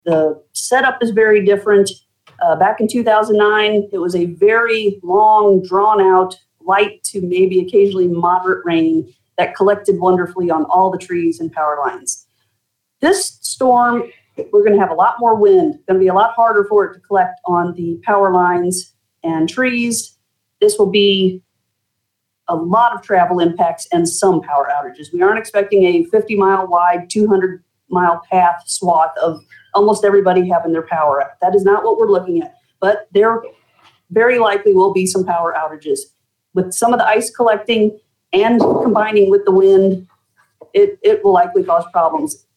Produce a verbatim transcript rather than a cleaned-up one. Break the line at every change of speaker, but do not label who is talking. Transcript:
The setup is very different. Uh, back in two thousand nine, it was a very long, drawn-out, light to maybe occasionally moderate rain that collected wonderfully on all the trees and power lines. This storm, we're going to have a lot more wind. It's going to be a lot harder for it to collect on the power lines and trees. This will be a lot of travel impacts and some power outages. We aren't expecting a fifty mile wide, two hundred mile path swath of almost everybody having their power out. That is not what we're looking at, but there very likely will be some power outages. With some of the ice collecting and combining with the wind, it, it will likely cause problems.